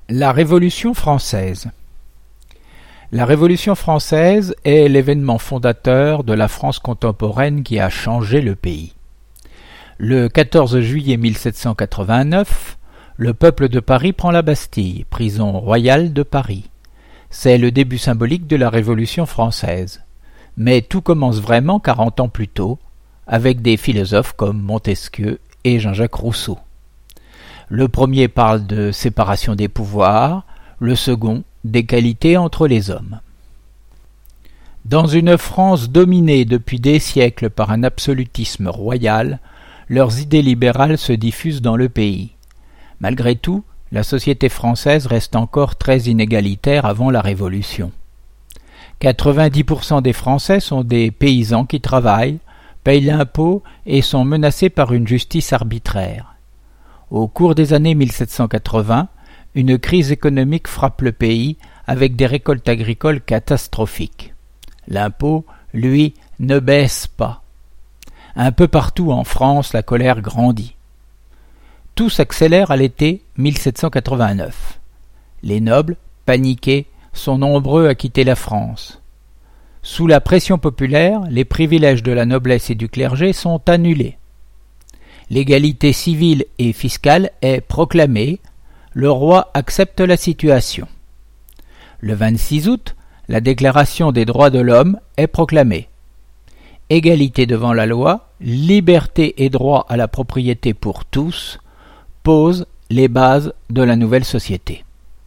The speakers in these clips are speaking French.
La Révolution française. La Révolution française est l'événement fondateur de la France contemporaine qui a changé le pays. Le 14 juillet 1789, le peuple de Paris prend la Bastille, prison royale de Paris. C'est le début symbolique de la Révolution française. Mais tout commence vraiment 40 ans plus tôt, avec des philosophes comme Montesquieu et Jean-Jacques Rousseau. Le premier parle de séparation des pouvoirs, le second d'égalité entre les hommes. Dans une France dominée depuis des siècles par un absolutisme royal, leurs idées libérales se diffusent dans le pays. Malgré tout, la société française reste encore très inégalitaire avant la Révolution. 90% des Français sont des paysans qui travaillent, payent l'impôt et sont menacés par une justice arbitraire. Au cours des années 1780, une crise économique frappe le pays avec des récoltes agricoles catastrophiques. L'impôt, lui, ne baisse pas. Un peu partout en France, la colère grandit. Tout s'accélère à l'été 1789. Les nobles, paniqués, sont nombreux à quitter la France. Sous la pression populaire, les privilèges de la noblesse et du clergé sont annulés. L'égalité civile et fiscale est proclamée, le roi accepte la situation. Le 26 août, la Déclaration des droits de l'homme est proclamée. Égalité devant la loi, liberté et droit à la propriété pour tous posent les bases de la nouvelle société.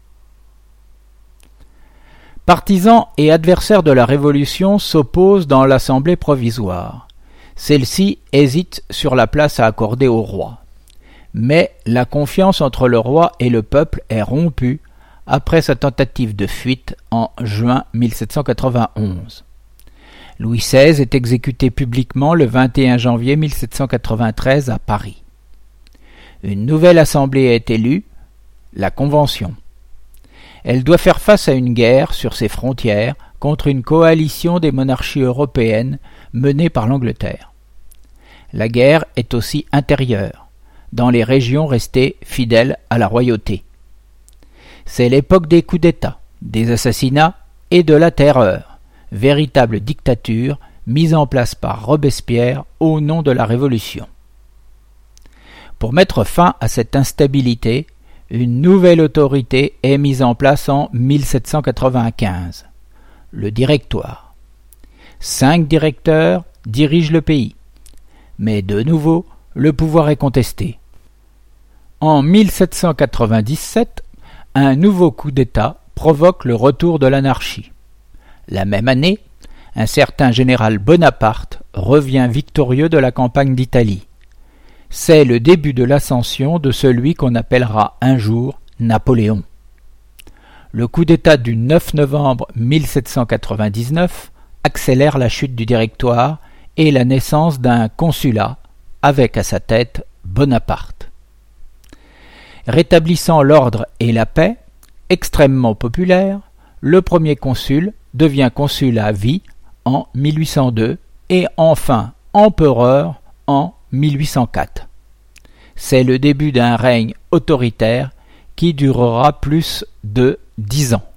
Partisans et adversaires de la Révolution s'opposent dans l'Assemblée provisoire. Celle-ci hésite sur la place à accorder au roi. Mais la confiance entre le roi et le peuple est rompue après sa tentative de fuite en juin 1791. Louis XVI est exécuté publiquement le 21 janvier 1793 à Paris. Une nouvelle assemblée est élue, la Convention. Elle doit faire face à une guerre sur ses frontières contre une coalition des monarchies européennes menée par l'Angleterre. La guerre est aussi intérieure, dans les régions restées fidèles à la royauté. C'est l'époque des coups d'État, des assassinats et de la terreur, véritable dictature mise en place par Robespierre au nom de la Révolution. Pour mettre fin à cette instabilité, une nouvelle autorité est mise en place en 1795, le Directoire. 5 directeurs dirigent le pays. Mais de nouveau, le pouvoir est contesté. En 1797, un nouveau coup d'État provoque le retour de l'anarchie. La même année, un certain général Bonaparte revient victorieux de la campagne d'Italie. C'est le début de l'ascension de celui qu'on appellera un jour Napoléon. Le coup d'État du 9 novembre 1799 accélère la chute du Directoire et la naissance d'un consulat, avec à sa tête Bonaparte. Rétablissant l'ordre et la paix, extrêmement populaire, le premier consul devient consul à vie en 1802 et enfin empereur en 1804. C'est le début d'un règne autoritaire qui durera plus de 10 ans.